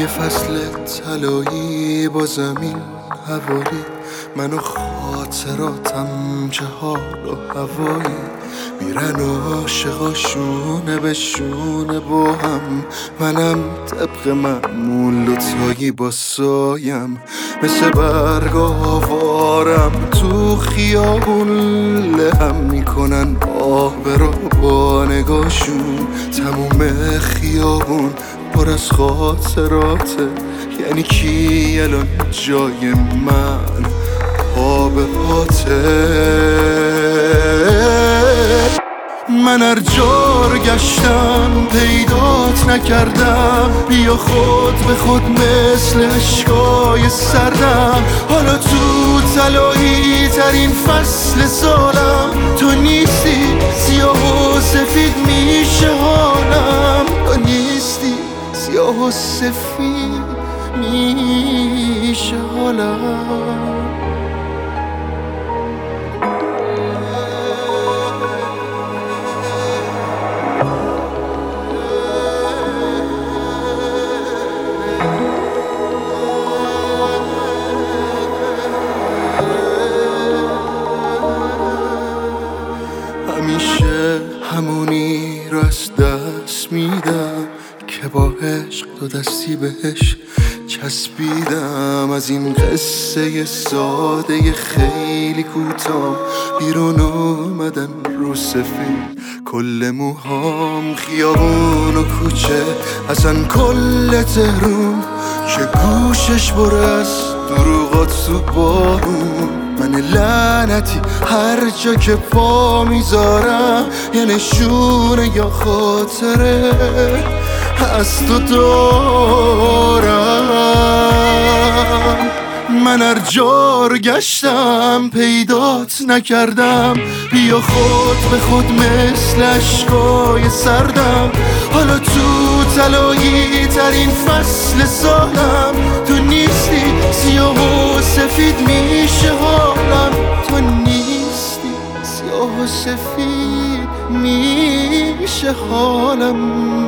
فصل طلایی با زمین حوالی، من و خاطراتم چه حال و هوایی. میرن عاشقا شونه به شونه با هم، منم طبق معمول دوتایی با سایم. مثل برگ آوارم تو خیابون لهم میکنن آبرا با نگاشون. تموم خیابون پر از خاطراته، یعنی کی الان جای من پا به پاته. من هر جا گشتم پیدات نکردم، بیا خود به خود مثل اشکای سردم. حالا تو طلایی ترین فصل سالم، تو نیستی سیاه و سفید میشه حالم. تو نیستی سیاه و سفید میشه حالم. همیشه همونی رو از دست میدم که با عشق دو دستی بهش چسبیدم. از این قصه ساده خیلی کوتاه بیرون اومدن رو سفید کل موهام. خیابون و کوچه اصلا کل تهرون که گوشش بره از دروغات تو بارون. من لعنتی هر جا که پا میذارم یه نشونه یا خاطره از تو دارم. من هر جا رو گشتم پیدات نکردم، بیا خود به خود مثل اشکای سردم. حالا تو طلایی ترین فصل سالم، تو نیستی سیاه و سفید میشه حالم. تو نیستی سیاه و سفید میشه حالم.